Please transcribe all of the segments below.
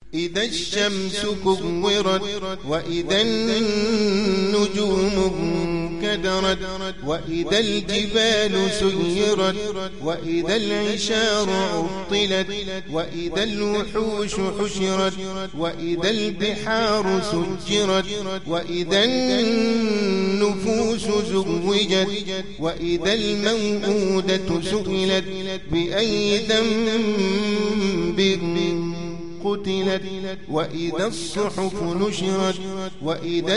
إذا الشمس كورت وإذا النجوم انكدرت وإذا الجبال سيرت وإذا العشار عطلت وإذا الوحوش حشرت وإذا البحار سجرت وإذا النفوس زوجت وإذا الموءودة سئلت بأي ذنب قتلت وإذا الصحف نشرت وإذا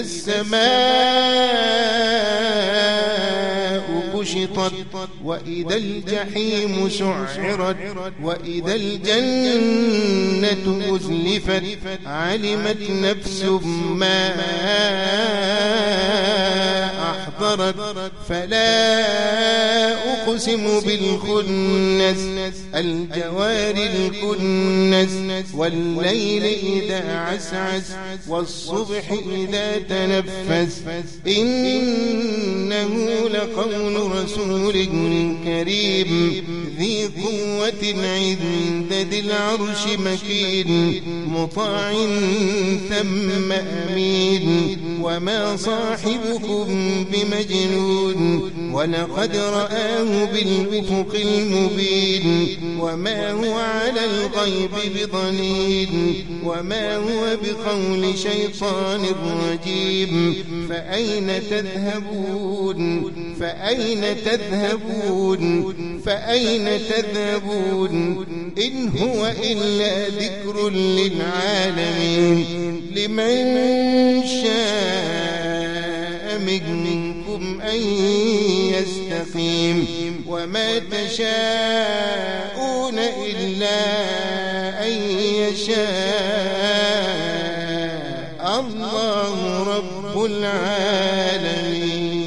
السماء كشطت وإذا الجحيم سعرت وإذا الجنة أزلفت علمت نفس ما أحضرت فلا أقسم بالخنس الجوار الكنس والليل إذا عسعس والصبح إذا تنفس إنه لقول رسول كريم ذي قوة عند ذي العرش مكين مطاع ثم أمين وما صاحبكم بمجنون ولقد رآه بالأفق المبين وما هو على الغيب بضنين وما هو بقول شيطان رجيم فأين تذهبون فأين تذهبون فأين تذهبون إن هو إلا ذكر للعالمين لمن شاء منكم أن يستقيم وما تشاءون إلا أن يشاء الله رب العالمين.